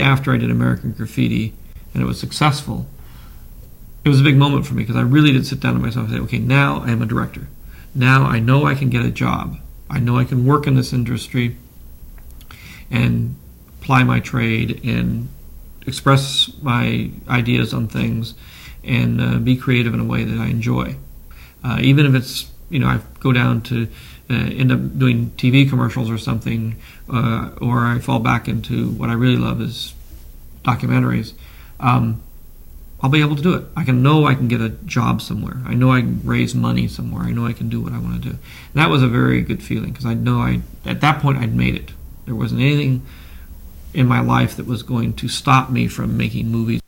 after I did American Graffiti and it was successful, it was a big moment for me because I really did sit down to myself and say, okay, now I am a director. Now I know I can get a job. I know I can work in this industry and apply my trade and express my ideas on things and be creative in a way that I enjoy. Even if it's, I go down to end up doing TV commercials or something, or I fall back into what I really love is documentaries, I'll be able to do it. I can get a job somewhere. I know I can raise money somewhere. I know I can do what I want to do. And that was a very good feeling because I know at that point I'd made it. There wasn't anything in my life that was going to stop me from making movies.